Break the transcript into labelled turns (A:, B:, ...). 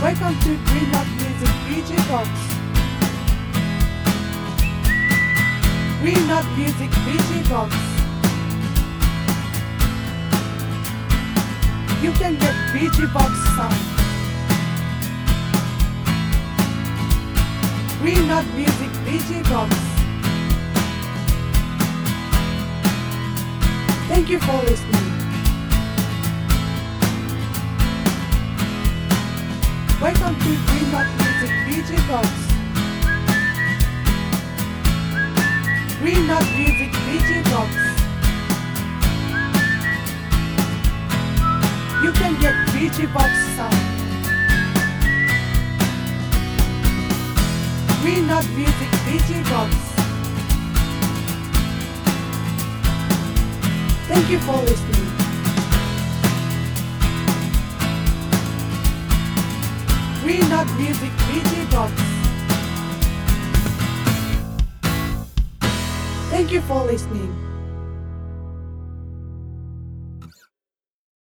A: Welcome to Green Knot Music DJ Box. Green Knot Music DJ Box. You can get BG Box sound. Green Knot Music DJ Box. Thank you for listening. Welcome to Green Knot Music DJ Box. Green Knot Music DJ Box. You can get BG Box sound. Green Knot Music DJ Box. Thank you for listening. Green Knot Music DJ Box. Thank you for listening.